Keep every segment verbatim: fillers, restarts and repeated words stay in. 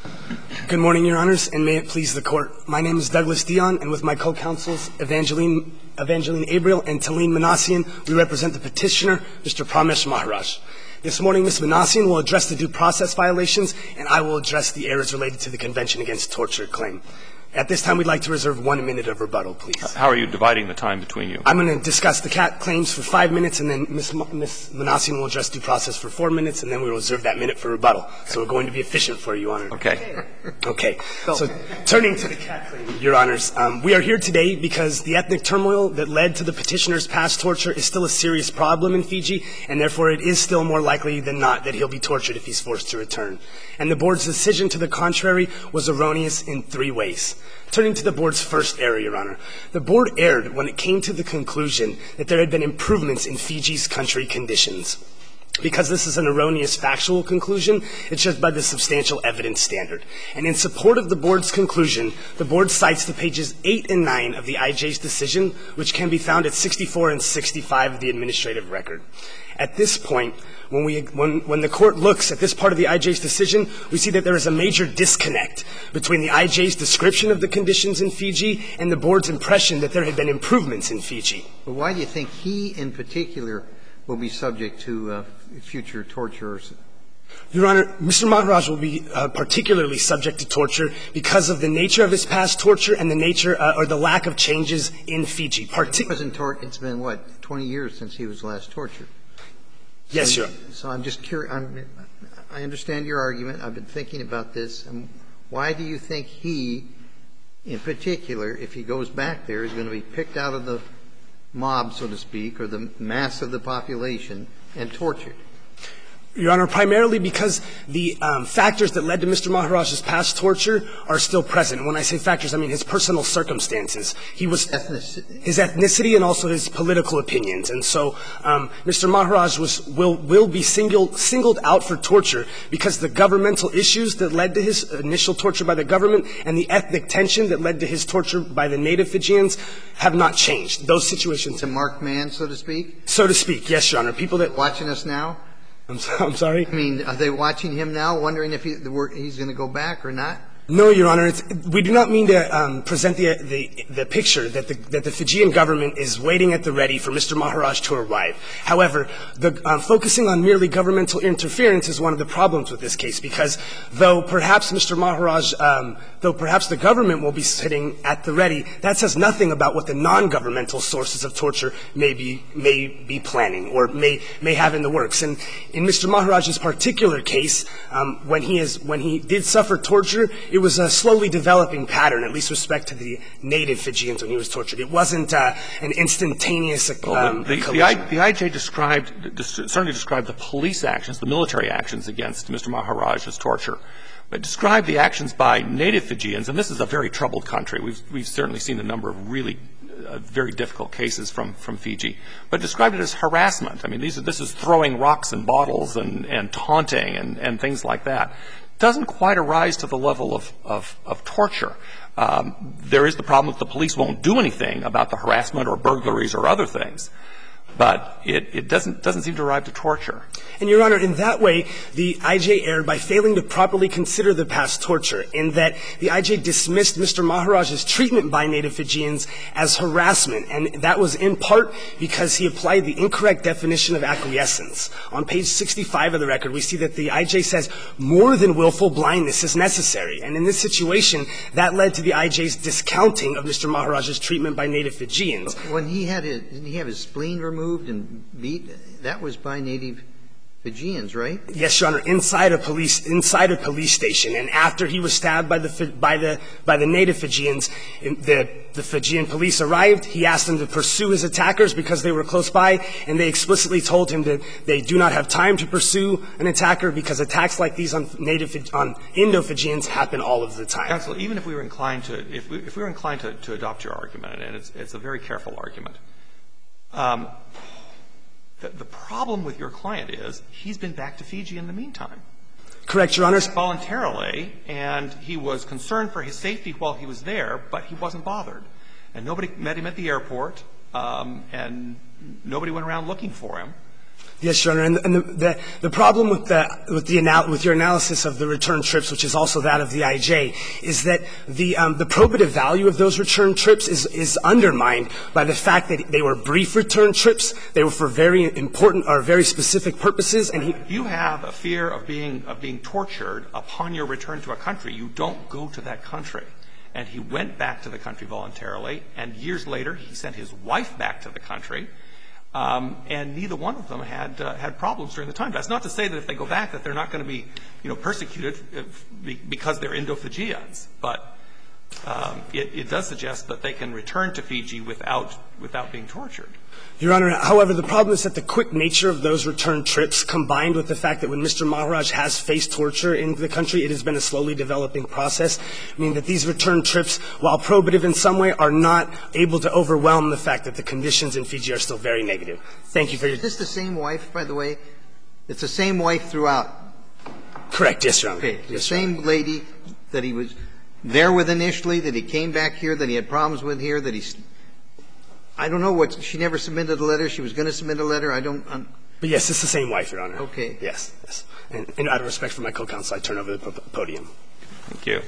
Good morning, Your Honors, and may it please the Court. My name is Douglas Dion, and with my co-counsels Evangeline, Evangeline Abriel and Talene Manassian, we represent the petitioner, Mister Pramesh Maharaj. This morning, Miz Manassian will address the due process violations, and I will address the errors related to the Convention Against Torture claim. At this time, we'd like to reserve one minute of rebuttal, please. How are you dividing the time between you? I'm going to discuss the C A T claims for five minutes, and then Miz Miz Manassian will address due process for four minutes, and then we will reserve that minute for rebuttal. So we're going to be efficient for you, Your Honor. Okay. Okay. So turning to the C A T claim, Your Honors, um, we are here today because the ethnic turmoil that led to the petitioner's past torture is still a serious problem in Fiji, and therefore it is still more likely than not that he'll be tortured if he's forced to return. And the Board's decision to the contrary was erroneous in three ways. Turning to the Board's first error, Your Honor, the Board erred when it came to the conclusion that there had been improvements in Fiji's country conditions. Because this is an erroneous factual conclusion, it's judged by the substantial evidence standard. And in support of the Board's conclusion, the Board cites the pages eight and nine of the I J's decision, which can be found at sixty-four and sixty-five of the administrative record. At this point, when, we, when, when the Court looks at this part of the I J's decision, we see that there is a major disconnect between the I J's description of the conditions in Fiji and the Board's impression that there had been improvements in Fiji. But why do you think he, in particular, will be subject to uh, future torturers? Your Honor, Mister Maharaj will be uh, particularly subject to torture because of the nature of his past torture and the nature uh, or the lack of changes in Fiji. Partic- it wasn't tor- it's been, what, twenty years since he was last tortured? Yes, so, Your Honor. So I'm just curious. I'm, I understand your argument. I've been thinking about this. And why do you think he, in particular, if he goes back there, is going to be picked out of the mob, so to speak, or the mass of the population and tortured? Your Honor, primarily because the um, factors that led to Mister Maharaj's past torture are still present. When I say factors, I mean his personal circumstances. He was ethnicity. His ethnicity and also his political opinions. And so um, Mister Maharaj was will will be singled singled out for torture because the governmental issues that led to his initial torture by the government and the ethnic tension that led to his torture by the native Fijians have not changed. Those situations. It's a marked man, so to speak? So to speak, yes, Your Honor. People that watching us now? I'm, so, I'm sorry? I mean, are they watching him now, wondering if he, he's going to go back or not? No, Your Honor. It's, we do not mean to um, present the, the, the picture that the, that the Fijian government is waiting at the ready for Mister Maharaj to arrive. However, the, um, focusing on merely governmental interference is one of the problems with this case, because though perhaps Mister Maharaj, um, though perhaps the government will be sitting at the ready, that says nothing about what the non-governmental sources of torture may be, may be planning or may, may have in the works. And in Mister Maharaj's particular case, um, when he is, when he did suffer torture, it It was a slowly developing pattern, at least with respect to the native Fijians when he was tortured. It wasn't uh, an instantaneous um, well, the, the, the, I, the I J described, certainly described the police actions, the military actions against Mister Maharaj's torture, but described the actions by native Fijians, and this is a very troubled country. We've, we've certainly seen a number of really uh, very difficult cases from, from Fiji, but described it as harassment. I mean, these are, this is throwing rocks and bottles and, and taunting and, and things like that. Doesn't quite arise to the level of, of, of torture. Um, there is the problem that the police won't do anything about the harassment or burglaries or other things. But it, it doesn't, doesn't seem to arrive to torture. And, Your Honor, in that way, the I J erred by failing to properly consider the past torture, in that the I J dismissed Mister Maharaj's treatment by native Fijians as harassment, and that was in part because he applied the incorrect definition of acquiescence. On page sixty-five of the record, we see that the I J says more than willful blindness is necessary. And in this situation, that led to the I J's discounting of Mister Maharaj's treatment by native Fijians. When he had it, didn't he have his spleen removed and beat? That was by native Fijians, right? Yes, Your Honor, inside a police inside a police station, and after he was stabbed by the by the by the native Fijians, the the Fijian police arrived. He asked them to pursue his attackers because they were close by, and they explicitly told him that they do not have time to pursue an attacker because attacks like these on native on Indo-Fijians happen all of the time. Counsel, even if we were inclined to if we, if we were inclined to, to adopt your argument, and it's it's a very careful argument. Um, the, the problem with your client is he's been back to Fiji in the meantime. Correct, Your Honor. Voluntarily, and he was concerned for his safety while he was there, but he wasn't bothered. And nobody met him at the airport, um, and nobody went around looking for him. Yes, Your Honor. And, and the, the, the problem with, the, with, the anal- with your analysis of the return trips, which is also that of the I J, is that the, um, the probative value of those return trips is, is undermined by the fact that they were brief return trips. They were for very important or very specific purposes. And he If you have a fear of being, of being tortured upon your return to a country, you don't go to that country. And he went back to the country voluntarily, and years later he sent his wife back to the country. Um, and neither one of them had uh, had problems during the time. That's not to say that if they go back that they're not going to be, you know, persecuted if, because they're Indo-Fijians. But um, it, it does suggest that they can return to Fiji without without being tortured. Your Honor, however, the problem is that the quick nature of those return trips, combined with the fact that when Mister Maharaj has faced torture in the country, it has been a slowly developing process, meaning that these return trips, while probative in some way, are not able to overwhelm the fact that the conditions in Fiji are still very negative. Thank you for your... Is this the same wife, by the way? It's the same wife throughout? Correct. Yes, Your Honor. Okay. The yes, same lady that he was there with initially, that he came back here, that he had problems with here, that he's... I don't know what, she never submitted a letter. She was going to submit a letter. I don't. I'm, but yes, it's the same wife, Your Honor. Okay. Yes, yes. And, and out of respect for my co-counsel, I turn over the podium. Thank you.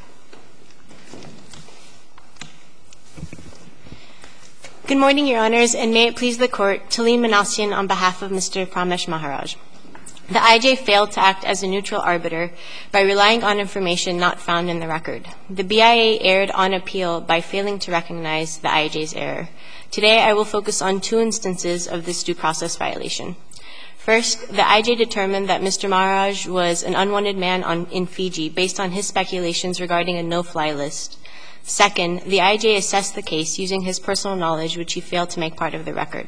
Good morning, Your Honors, and may it please the Court, Talim Manassian on behalf of Mister Pramesh Maharaj. The I J failed to act as a neutral arbiter by relying on information not found in the record. The B I A erred on appeal by failing to recognize the I J's error. Today, I will focus on two instances of this due process violation. First, the I J determined that Mister Maharaj was an unwanted man on, in Fiji based on his speculations regarding a no-fly list. Second, the I J assessed the case using his personal knowledge, which he failed to make part of the record.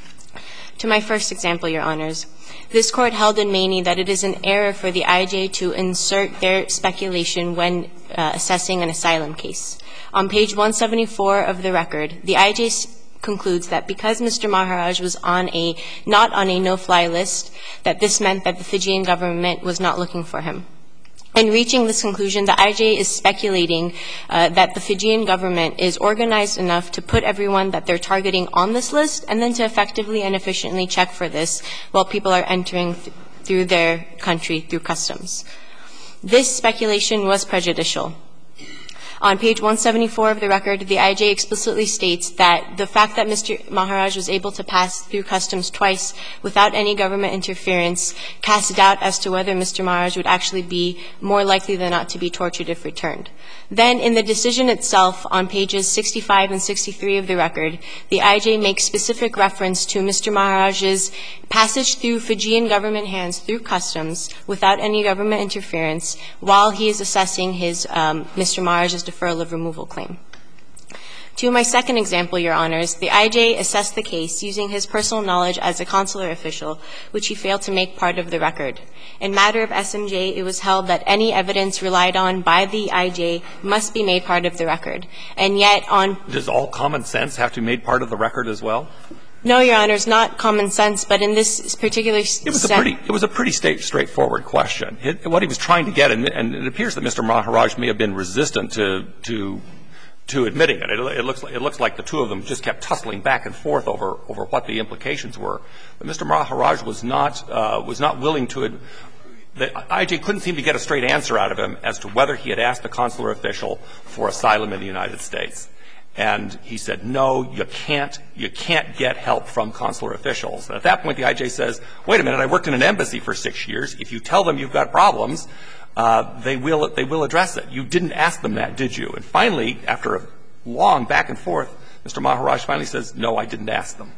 To my first example, Your Honors, this Court held in Maney that it is an error for the I J to insert their speculation when uh, assessing an asylum case. On page one seventy-four of the record, the I J concludes that because Mister Maharaj was on a not on a no-fly list, that this meant that the Fijian government was not looking for him. In reaching this conclusion, the I J is speculating uh, that the Fijian government is organized enough to put everyone that they're targeting on this list and then to effectively and efficiently check for this while people are entering th- through their country through customs. This speculation was prejudicial. On page one seventy-four of the record, the I J explicitly states that the fact that Mister Maharaj was able to pass through customs twice without any government interference casts doubt as to whether Mister Maharaj would actually be more likely than not to be tortured if returned. Then, in the decision itself, on pages sixty-five and sixty-three of the record, the I J makes specific reference to Mister Maharaj's passage through Fijian government hands through customs without any government interference while he is assessing his um, Mister Maharaj's deferral of removal claim. To my second example, Your Honors, the I J assessed the case using his personal knowledge as a consular official, which he failed to make part of the record. In matter of S M J, it was held that any evidence relied on by the I J must be made part of the record. And yet on... Does all common sense have to be made part of the record as well? No, Your Honors, not common sense, but in this particular... It was a pretty, it was a pretty state, straightforward question. It, what he was trying to get, and, and it appears that Mister Maharaj may have been resistant to, to, to admitting it. It, it, looks like, it looks like the two of them just kept tussling back and forth over, over what the implications were. But Mister Maharaj was not, uh, was not willing to... Ad, the I J couldn't seem to get a straight answer out of him as to whether he had asked the consular official for asylum in the United States. And he said, no, you can't, you can't get help from consular officials. And at that point, the I J says, wait a minute, I worked in an embassy for six years. If you tell them you've got problems, uh, they will, they will address it. You didn't ask them that, did you? And finally, after a long back and forth, Mister Maharaj finally says, no, I didn't ask them.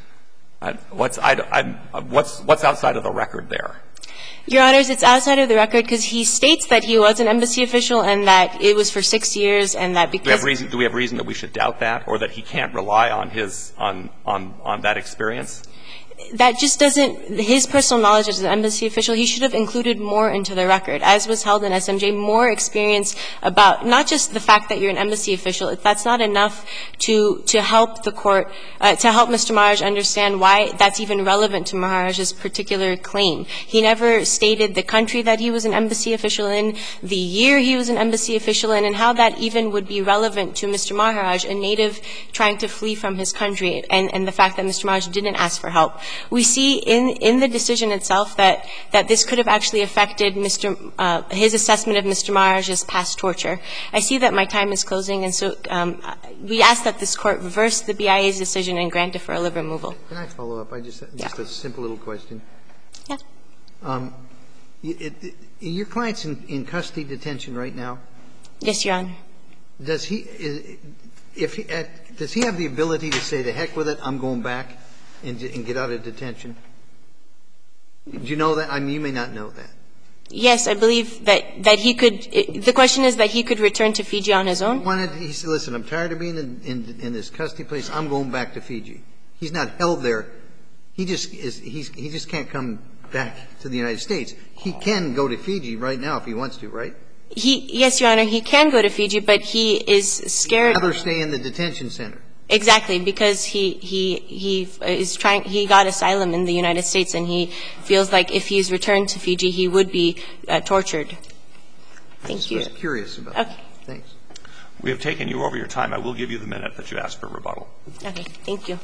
I, what's, I, I, what's, what's outside of the record there? Your Honors, it's outside of the record because he states that he was an embassy official and that it was for six years and that because... Do we have reason, do we have reason that we should doubt that or that he can't rely on his, on, on, on that experience? That just doesn't, his personal knowledge as an embassy official, he should have included more into the record. As was held in S M J, more experience about not just the fact that you're an embassy official, that's not enough to, to help the court, uh, to help Mister Maharaj understand why that's even relevant to Maharaj's particular claim. He never stated the country that he was an embassy official in, the year he was an embassy official in, and how that even would be relevant to Mister Maharaj, a native trying to flee from his country, and, and the fact that Mister Maharaj didn't ask for help. we see in, in the decision itself that, that this could have actually affected Mister Uh, his assessment of Mister Maharaj's past torture. I see that my time is closing, and so um, we ask that this Court reverse the B I A's decision and grant deferral of removal. Can I follow up? I just just Yeah. a simple little question. Yeah. Um, it, it, your client's in, in custody detention right now. Yes, Your Honor. Does he if he, at, does he have the ability to say the heck with it, I'm going back and, and get out of detention? Do you know that? I mean, you may not know that. Yes, I believe that, that he could – the question is that he could return to Fiji on his own? He wanted, he said, listen, I'm tired of being in, in, in this custody place. I'm going back to Fiji. He's not held there. He just is, he's, he just can't come back to the United States. He can go to Fiji right now if he wants to, right? He, yes, Your Honor, he can go to Fiji, but he is scared. He'd rather stay in the detention center. Exactly, because he, he, he is trying, he got asylum in the United States, and he feels like if he's returned to Fiji, he would be uh, tortured. Thank I just you. was curious about okay. that. Thanks. We have taken you over your time. I will give you the minute that you asked for rebuttal. Okay, thank you.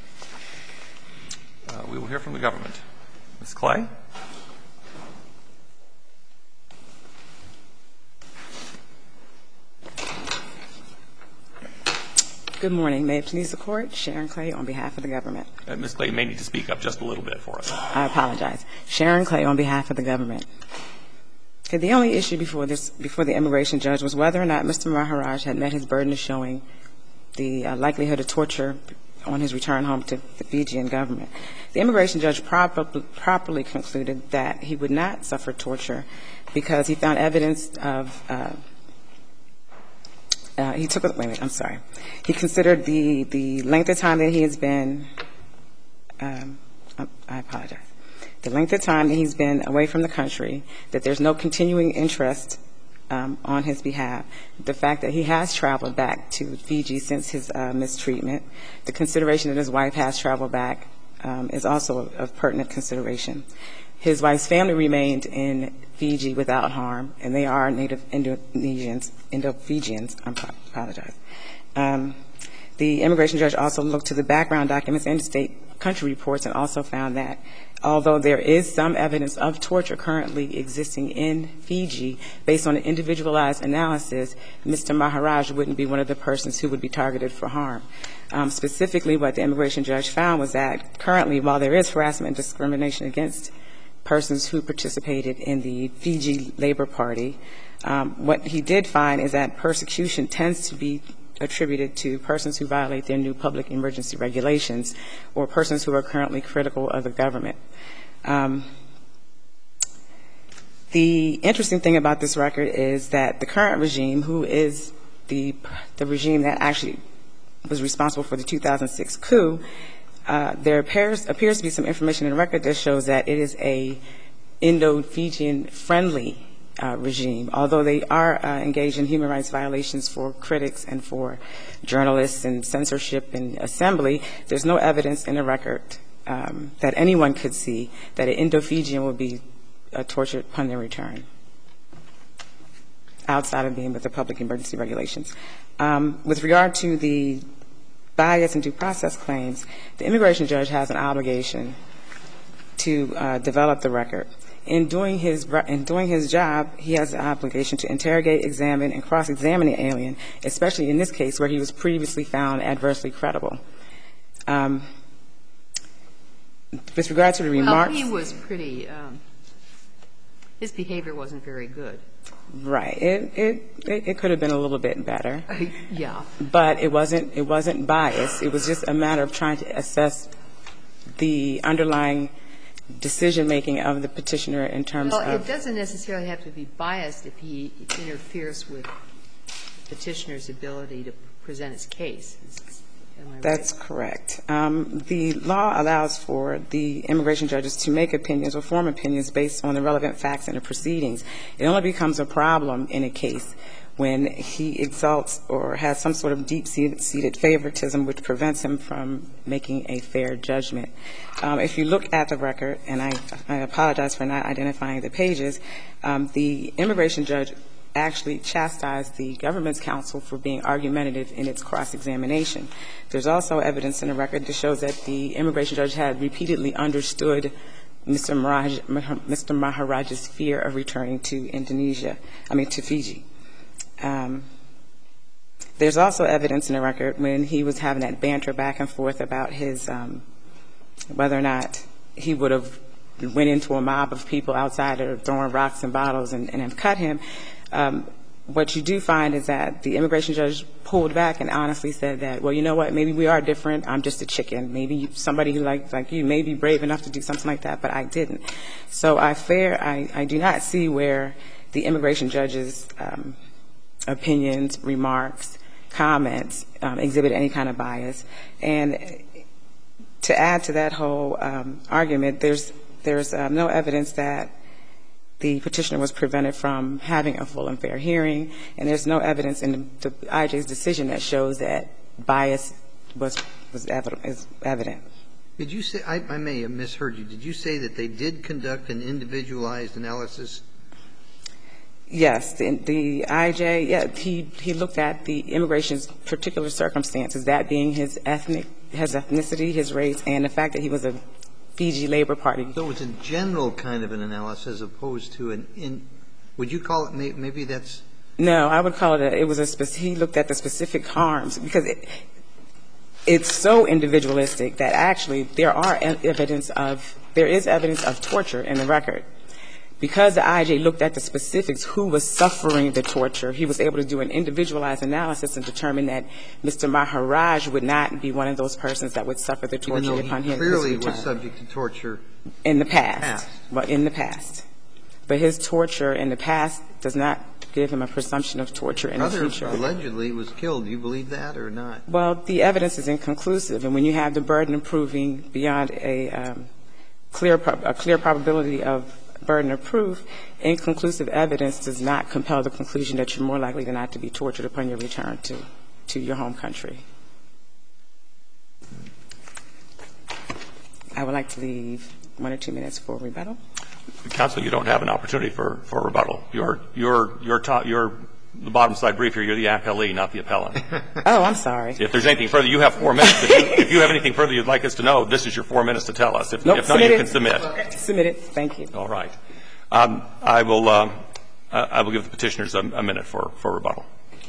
Uh, we will hear from the government. Miz Clay? Good morning. May it please the Court. Sharon Clay on behalf of the government. Uh, Miz Clay, you may need to speak up just a little bit for us. I apologize. Sharon Clay on behalf of the government. Okay, the only issue before this, before the immigration judge was whether or not Mister Maharaj had met his burden of showing the uh, likelihood of torture on his return home to the Fijian government. The immigration judge proper, properly concluded that he would not suffer torture because he found evidence of uh, Uh, he took, wait a minute, I'm sorry. He considered the, the length of time that he has been, um, I apologize, the length of time that he's been away from the country, that there's no continuing interest um, on his behalf, the fact that he has traveled back to Fiji since his uh, mistreatment, the consideration that his wife has traveled back um, is also of pertinent consideration. His wife's family remained in Fiji without harm, and they are native Indonesians, Indo-Fijians. I apologize. Um, the immigration judge also looked to the background documents and state country reports and also found that although there is some evidence of torture currently existing in Fiji, based on an individualized analysis, Mister Maharaj wouldn't be one of the persons who would be targeted for harm. Um, specifically, what the immigration judge found was that currently, while there is harassment and discrimination against persons who participated in the Fiji Labor Party, um, what he did find is that persecution tends to be attributed to persons who violate their new public emergency regulations or persons who are currently critical of the government. Um, the interesting thing about this record is that the current regime, who is the, the regime that actually was responsible for the two thousand six coup, Uh, there appears, appears to be some information in the record that shows that it is a Indo-Fijian friendly uh, regime, although they are uh, engaged in human rights violations for critics and for journalists and censorship and assembly. There's no evidence in the record um, that anyone could see that an Indo-Fijian will be uh, tortured upon their return, outside of being with the public emergency regulations. Um, with regard to the bias and due process claims, the immigration judge has an obligation to uh, develop the record. In doing his in doing his job, he has an obligation to interrogate, examine, and cross-examine the alien, especially in this case where he was previously found adversely credible. Um, with regard to the remarks, well, he was pretty. Um, his behavior wasn't very good. Right. It, it it it could have been a little bit better. Yeah. But it wasn't it wasn't biased. It was just a matter of trying to assess the underlying decision making of the petitioner in terms well, of. Well, it doesn't necessarily have to be biased if he interferes with the petitioner's ability to present his case. Am I That's right? correct. Um, the law allows for the immigration judges to make opinions or form opinions based on the relevant facts in the proceedings. It only becomes a problem in a case when he exalts or has some sort of deep-seated favoritism which prevents him from making a fair judgment. Um, if you look at the record, and I, I apologize for not identifying the pages, um, the immigration judge actually chastised the government's counsel for being argumentative in its cross-examination. There's also evidence in the record that shows that the immigration judge had repeatedly understood Mister Maharaj, Mister Maharaj's fear of returning to Indonesia, I mean to Fiji. Um, there's also evidence in the record when he was having that banter back and forth about his um, whether or not he would have went into a mob of people outside that are throwing rocks and bottles and, and have cut him. Um, what you do find is that the immigration judge pulled back and honestly said that, well, you know what, maybe we are different. I'm just a chicken. Maybe you, somebody who like like you may be brave enough to do something like that, but I didn't. So I fair I, I do not see where the immigration judge's um, opinions, remarks, comments um, exhibit any kind of bias. And to add to that whole um, argument, there's there's um, no evidence that the petitioner was prevented from having a full and fair hearing, and there's no evidence in the, the I J's decision that shows that bias was was evident. Is evident. Did you say, I, I may have misheard you, did you say that they did conduct an individualized analysis? Yes, the, the I J, yeah, he, he looked at the immigration's particular circumstances, that being his ethnic, his ethnicity, his race, and the fact that he was a Fiji Labor Party. So it's a general kind of an analysis as opposed to an in, would you call it, maybe that's? No, I would call it a, it was a specific, he looked at the specific harms, because it, it's so individualistic that actually there are evidence of, there is evidence of torture in the record. Because the I J looked at the specifics, who was suffering the torture, he was able to do an individualized analysis and determine that Mister Maharaj would not be one of those persons that would suffer the torture upon him. Even though he clearly was subject to torture in the past. past. Well, in the past. But his torture in the past does not give him a presumption of torture in the future. Brother allegedly was killed. Do you believe that or not? Well, the evidence is inconclusive. And when you have the burden of proving beyond a um, clear, a clear probability of burden of proof, inconclusive evidence does not compel the conclusion that you're more likely than not to be tortured upon your return to, to your home country. I would like to leave one or two minutes for rebuttal. Counsel, you don't have an opportunity for, for rebuttal. You're, you're, you're, ta- you're the bottom side brief here. You're the appellee, not the appellant. Oh, I'm sorry. If there's anything further, you have four minutes. If you, if you have anything further you'd like us to know, this is your four minutes to tell us. If, nope, if not, you can submit. Submit it. Thank you. All right. Um, I will. Um, I will give the petitioners a, a minute for, for rebuttal.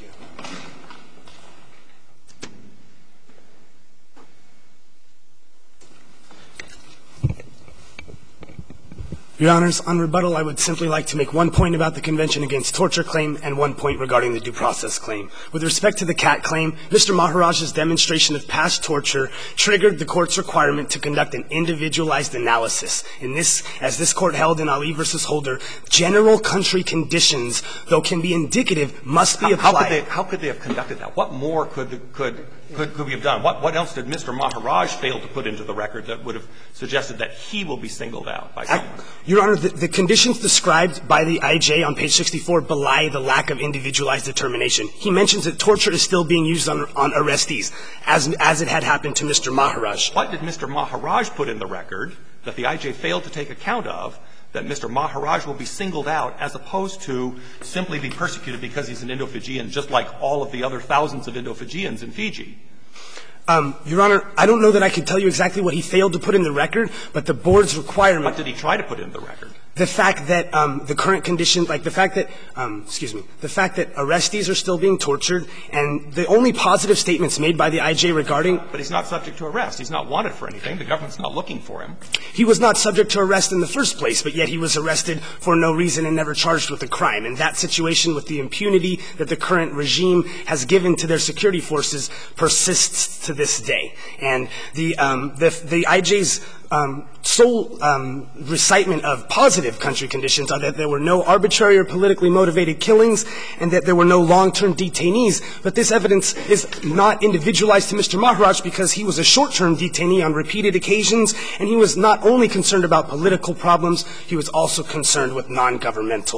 Your Honors, on rebuttal, I would simply like to make one point about the Convention Against Torture claim and one point regarding the due process claim. With respect to the CAT claim, Mister Maharaj's demonstration of past torture triggered the Court's requirement to conduct an individualized analysis. In this, as this Court held in Ali v. Holder, general country conditions, though can be indicative, must be how, applied. How could, they, how could they have conducted that? What more could the, could Could, could we have done? What, what else did Mister Maharaj fail to put into the record that would have suggested that he will be singled out by someone? I, Your Honor, the, the conditions described by the I J on page sixty-four belie the lack of individualized determination. He mentions that torture is still being used on, on arrestees, as, as it had happened to Mister Maharaj. What did Mister Maharaj put in the record that the I J failed to take account of, that Mister Maharaj will be singled out as opposed to simply be persecuted because he's an Indo-Fijian, just like all of the other thousands of Indo-Fijians in Fiji? Um, Your Honor, I don't know that I can tell you exactly what he failed to put in the record, but the Board's requirement — What did he try to put in the record? The fact that um, the current condition, like the fact that, um, excuse me, the fact that arrestees are still being tortured, and the only positive statements made by the I J regarding — But he's not subject to arrest. He's not wanted for anything. The government's not looking for him. He was not subject to arrest in the first place, but yet he was arrested for no reason and never charged with a crime. And that situation, with the impunity that the current regime has given to their security forces, persists to this day. And the um, the, the I J's um, sole um, recitement of positive country conditions are that there were no arbitrary or politically motivated killings and that there were no long-term detainees. But this evidence is not individualized to Mister Maharaj because he was a short-term detainee on repeated occasions, and he was not only concerned about political problems, he was also concerned with non-governmental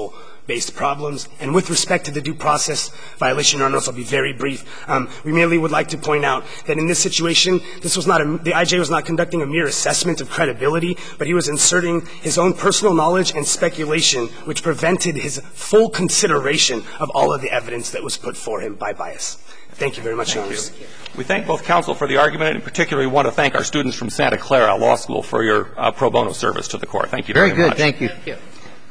based problems. And with respect to the due process violation, Your Honors, I'll be very brief. Um, we merely would like to point out that in this situation, this was not a, the I J was not conducting a mere assessment of credibility, but he was inserting his own personal knowledge and speculation, which prevented his full consideration of all of the evidence that was put for him by bias. Thank you very much, Your Honors. We thank both counsel for the argument, and in particular, we want to thank our students from Santa Clara Law School for your uh, pro bono service to the court. Thank you very, very good. much. Thank you. Thank you.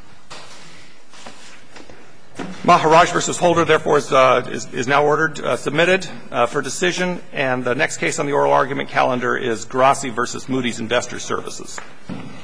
Maharaj versus Holder, therefore, is, uh, is, is now ordered, uh, submitted uh, for decision. And the next case on the oral argument calendar is Grassi versus Moody's Investor Services.